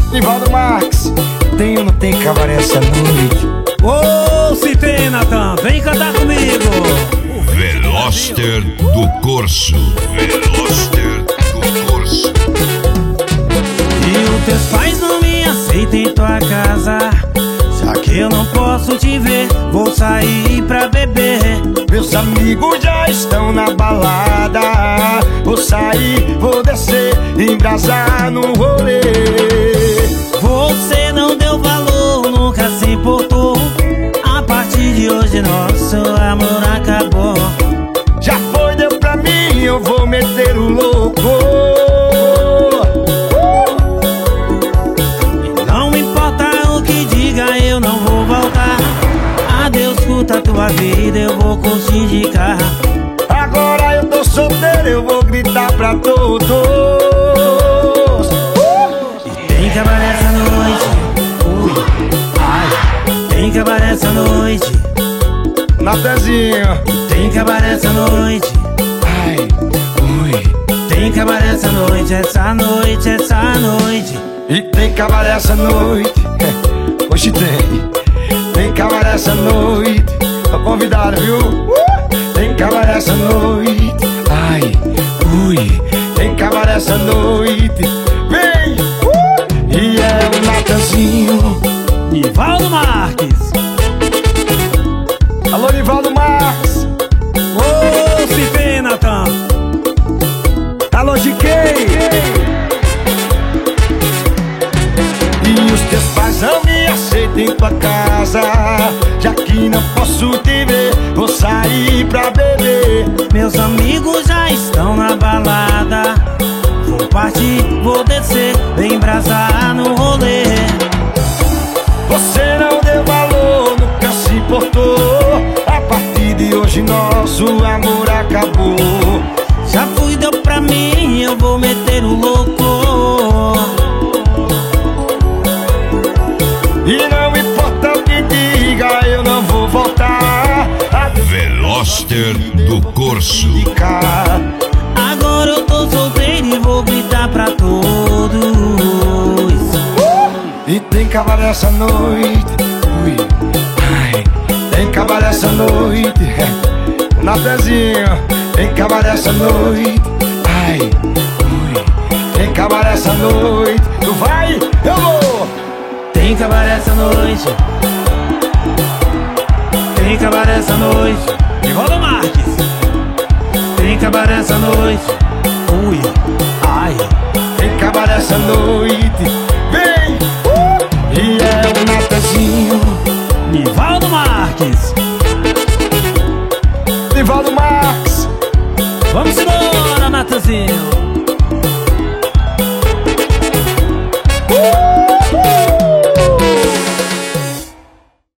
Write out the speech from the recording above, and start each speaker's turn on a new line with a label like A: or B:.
A: Nivaldo Marques, tem ou não tem cabaré essa noite?
B: Ô, se tem, Natan, vem cantar comigo.
C: Veloster do Corso. Veloster do Corso.
B: E os teus pais não me aceitam em tua casa, já que eu não posso te ver, vou sair pra beber.
A: Meus amigos já estão na balada, vou sair, vou descer, embrasar no rolê.
B: Você não deu valor, nunca se importou. A partir de hoje nosso amor acabou.
A: Já foi, deu pra mim, eu vou meter o louco.
B: Não importa o que diga, eu não vou voltar. Adeus, curta a tua vida, eu vou curtir de carro.
A: Agora eu tô solteiro, eu vou gritar pra todos.
B: Tem cabaré essa noite, ui, ai. Tem cabaré essa noite,
A: Natanzinho,
B: tem cabaré essa noite,
A: ai, ui.
B: tem cabaré essa noite, essa noite, essa noite.
A: E tem cabaré essa noite, hoje tem cabaré essa noite. Tô convidado, viu? Tem cabaré essa noite, ai, ui. Tem cabaré essa noite, vem, e é o Natanzinho.
B: Nivaldo Marques.
A: Alô, Nivaldo Marques.
B: Ô, se tem, Natan.
A: Alô, Giquei. E os teus pais não me aceitam em tua casa, já que não posso te ver, vou sair pra beber.
B: Meus amigos já estão na balada, vou partir, vou descer, vem embrasar no rolê.
A: Você não deu valor, nunca se importou. A partir de hoje nosso amor acabou.
B: Já fui, deu pra mim, eu vou meter o louco.
A: E não importa o que diga, eu não vou voltar a
C: Veloster do Corso.
A: ficar.
B: Agora eu tô solteiro e vou gritar pra todos.
A: E tem cabaré essa noite, ui, ai. Tem cabaré essa noite, Natanzinho. Tem cabaré essa noite, ai, ui. Tem cabaré essa noite. Tu vai, eu vou.
B: Tem cabaré essa noite, tem cabaré essa noite. Nivaldo Marques. Tem cabaré essa noite, ui, ai.
A: Tem cabaré essa noite, vem, e é o Natanzinho.
B: Nivaldo Marques.
A: Nivaldo Marques.
B: Vamos embora, Natanzinho.